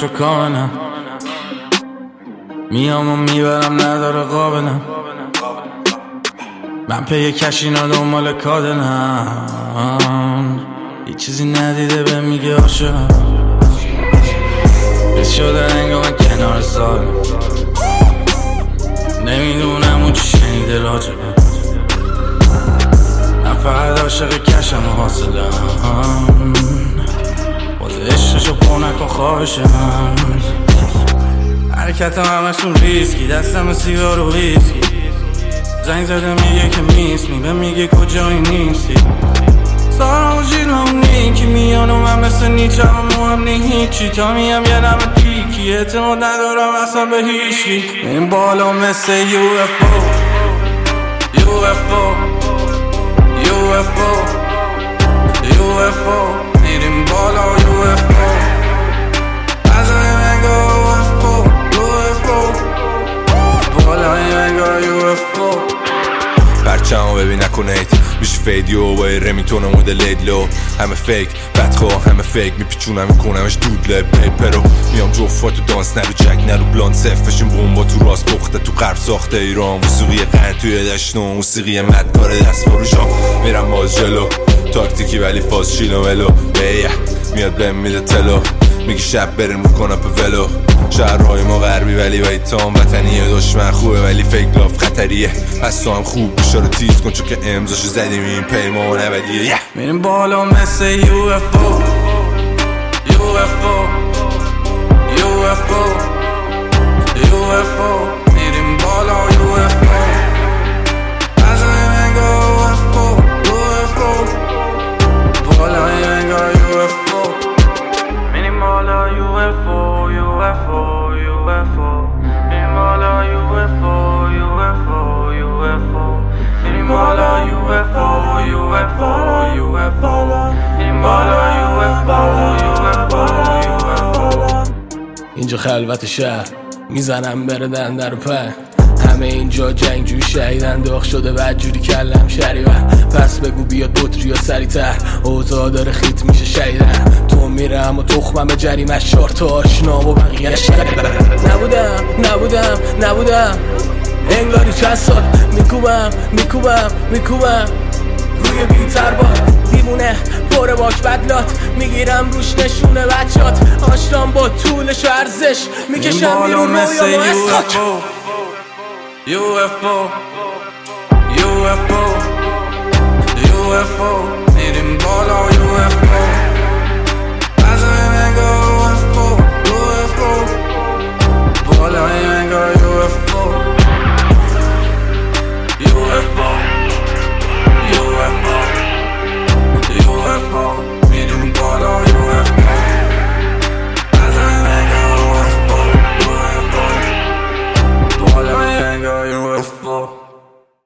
عشق و کامنم، میام و میبرم نداره قابلم، من پی کشینا دنبال کادنم، هیچ چیزی ندیده به میگه عاشقم، بس شده انگار من کنار سالم، نمیدونم اون چی شنیده راجبه، من فقط عاشق کشم و حاصلم، باز عشقشو پر نکن خواهشم، حرکتم همشون ریسکی، دستم سیگار و ویسکی، زنگ زده میگه که میسمی، به میگه کجایی نیستی، سارا و جیلم نیکی میان و من مثل نیچه هم مهم نی هیچی، تا میم یه نمه پیکی، اعتماد ندارم اصلا به هیچی، این بالا مثل UFO UFO UFO UFO میریم بالا UFO از این انگار UFO UFO بالای انگار UFO پرچمو ببین نکنید میشه فیدیو با رمیتون مدل ایدلو، همه فیک بدخواه همه فیک، میپیچونم میکنمش دودله پیپرو، میام جوفا تو دانس نرو جک نرو بلاند صفشون بومبا تو راست پخته تو غرب ساخته ایران، موسیقی قند توی دشتون موسیقی مدکار دست فروشا، میرم باز جلو تاکتیکی ولی فاز چیلو ملو میاد بهم میده تلو، میگی شب بریم میکنم په ولو، شهرهای ما غربی ولی ویتام وطنیه، دشمن خوبه ولی فیک لاف خطریه، پس تو هم خوب گوشا رو تیز کن چون که امضاشو زدیم این پیمان ابدیه، میریم بالا مثل UFO UFO UFO UFO میریم بالا UFO از این انگار UFO UFO بالای انگار UFO میریم بالا UFO UFO UFO میریم بالا UFO UFO UFO میریم بالا UFO UFO UFO میریم بالا UFO UFO اینجا خلوت شهر میزنم بردن در پر، همه اینجا جنگجوی شهیدن، داغ شده بدجوری کلم شریبن، پس بگو بیاد بطری یا سریعتر، اوضاع داره خیت میشه شهیدن، تو میرم و تخمم به جریمه 4 تا آشنا و بقیه نبودم انگاری چند سال میکوبم روی بیتر با دیوونه پر باک بدلات، میگیرم روش نشونه بچات، آشتام با طولش و ارزش میکشم بیرون رویا و اسخاک UFO UFO UFO